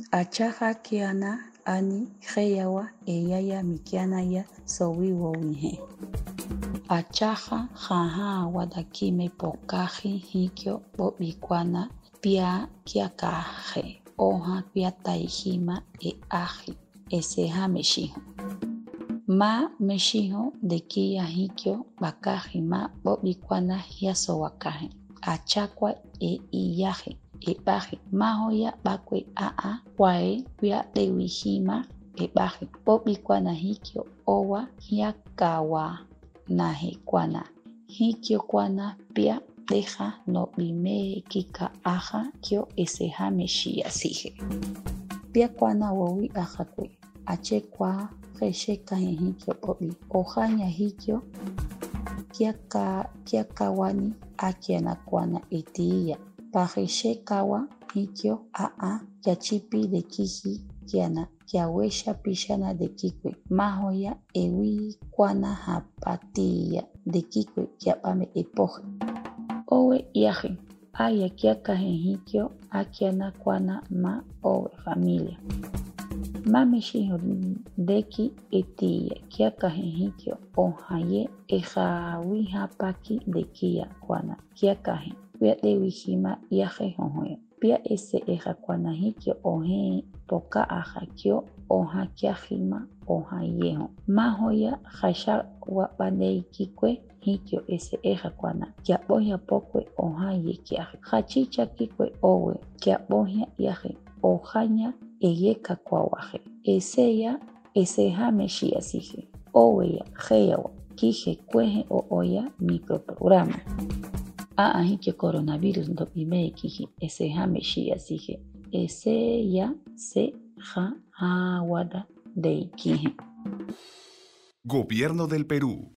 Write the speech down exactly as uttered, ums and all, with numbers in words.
Achaja kiana ani heyawa eyaya mikianaya sowi wowihe. Achaja jaja wadakime pokaji hikyo bobikwana pia kiakaje oja pia taijima e aji eseja meshijo. Ma meshijo de kia hikyo bakaji ma bobikwana hiasowakaje. Achakwa e iyaje. Ebaje mahoya bakwe aa kwae pia dewijima ebaje bobikwana hikyo owa hiakawa naje kwana hikyo kwana pia deja no bime kika aja kyo eseja meshia sige pia kwana wowi aja kwe ache kwa resheka hikyo bobi ojaña hikyo kiaka kiakawani akiana kwana etiya Pajeshekawa hikyo aa kiachipi de kiji kiana kiawesha pishana de kikwe mahoya ewi kwana hapatia de kikwe kiapame epoje owe iaje aya kiakaje hikyo akiana kwana ma owe familia mame shiho deki etia kiakaje hikyo ojaye ejawi hapaki de kia kwana kiakaje pia dewijima iaje hohoya pia ese eja kwana hikyo oje poka aja kyo oja kiajima oja yeho mahoya jasha wabandei kikwe hikyo ese eja kwana kiabohia pokwe oja ye kiaje jachicha kikwe owe kiabohia iaje ojaña eyeka kwawaje eseya eseja meshia sige oweya jeyawa kije kweje o oya microprograma a hikyo coronavirus ndo bime kiji eseja meshia sige ese ya se ja awada de kije. Gobierno del Perú.